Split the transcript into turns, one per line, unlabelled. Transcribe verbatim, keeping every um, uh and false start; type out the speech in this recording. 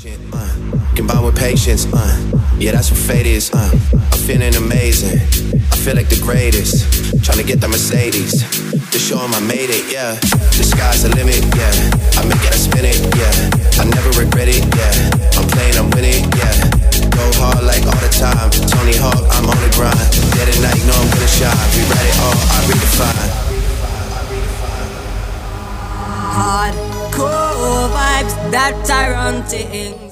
uh, combined with patience, uh, yeah, that's what fate is, uh, I'm feeling amazing, I feel like the greatest, trying to get the Mercedes, to show 'em I made it, yeah, the sky's the limit, yeah, I make it, I spin it, yeah, I never regret it, yeah, I'm playing, I'm winning, yeah, go hard like all the time, Tony Hawk, I'm on the grind, day and night, know I'm gonna shine, rewrite it all, I redefine.
Hardcore vibes that I run to.